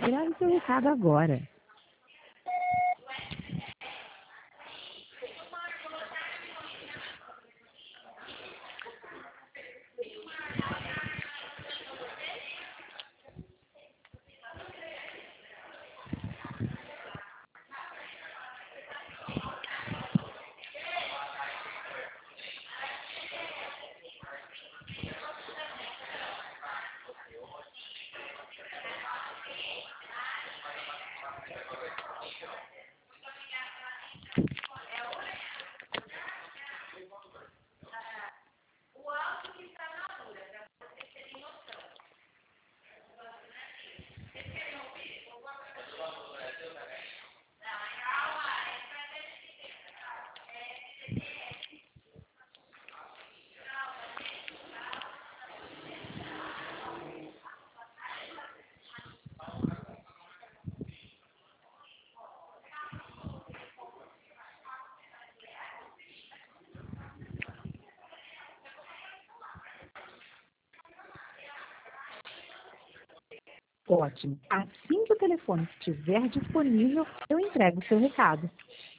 Grave seu recado agora. Ótimo. Assim que o telefone estiver disponível, eu entrego o seu recado.